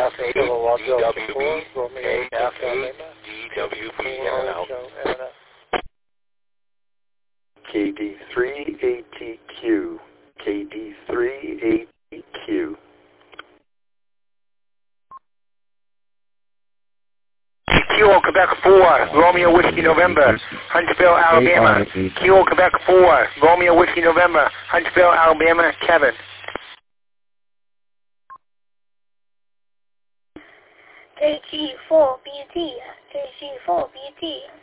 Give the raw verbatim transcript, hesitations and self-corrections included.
F eight D W B, K F eight D W B, in and out. K D three A T Q, K D three A T Q. Kilo, Quebec four, Romeo Whiskey November, Huntsville, Alabama. Kilo, Quebec four, Romeo Whiskey November, Huntsville, Alabama, Kevin. K G four B T, K G four B T.